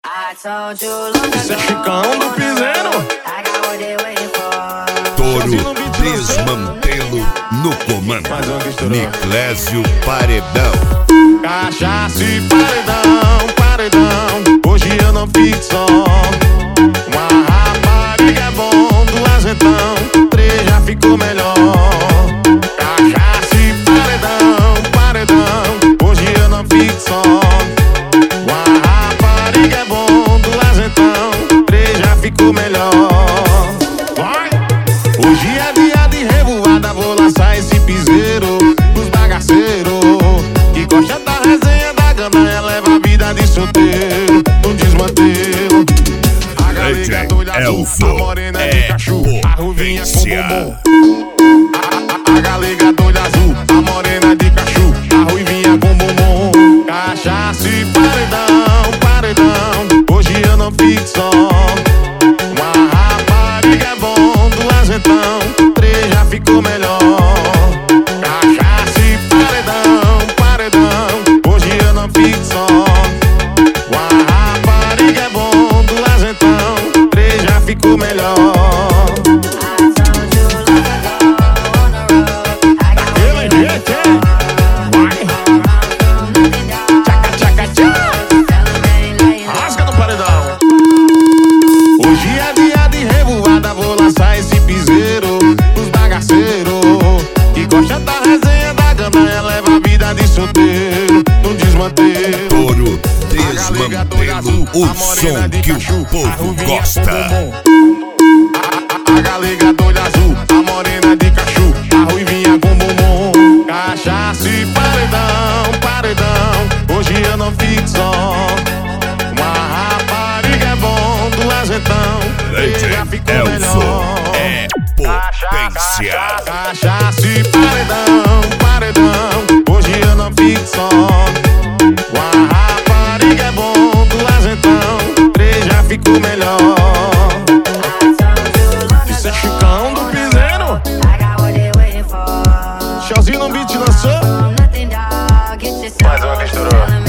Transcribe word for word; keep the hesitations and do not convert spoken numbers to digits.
Isso é Chicão do Piseiro. Touro Desmantelo no comando. Niclésio Paredão. Cachaça e paredão, paredão. Hoje eu não fico só. Uma rapariga é bom do azentão. Três já ficou melhor. Cachaça e paredão, paredão. Hoje eu não fico só. Uma rapariga é bom do azentão. Três já ficou melhor. Vai! Hoje é dia de revoada. Vou lançar esse piseiro dos bagaceiros que gosta da resenha da gandaia, leva a vida de solteiro no desmantelo. A galega doida azul, a morena é de cachu, a ruvinha com bombom. A, a, a galega doida azul, a morena de cachu, a ruivinha com bombom. Cachaça e paredão, paredão. Hoje eu não fico só. Uma rapariga é bom do azentão. Três já ficou melhor. Cachaça e paredão, paredão. Hoje eu não fico só. Uma rapariga é bom do azentão. Três já ficou melhor. Daquele jeito, hein? Vai! Tchaca, tchaca, tchaca. Rasga no paredão. Hoje é dia de revoada. Vou lançar esse piseiro dos bagaceiros que gosta da resenha da gandaia, leva a vida de solteiro no desmantelo. Touro Desmantelo, o som que o povo gosta. A, a, a galega doida azul, a morena de cachu, a ruivinha com bombom. Cachaça e paredão, paredão. Hoje eu não fico só. Uma rapariga é bom do azentão. Leite Já ficou Elson melhor. é potência. Cachaça e paredão, paredão. Hoje eu não fico só. Uma rapariga é bom do azentão. Três já ficou melhor. Isso é Chicão do Piseiro. Showzinho no beat lançou. Mais uma que estourou.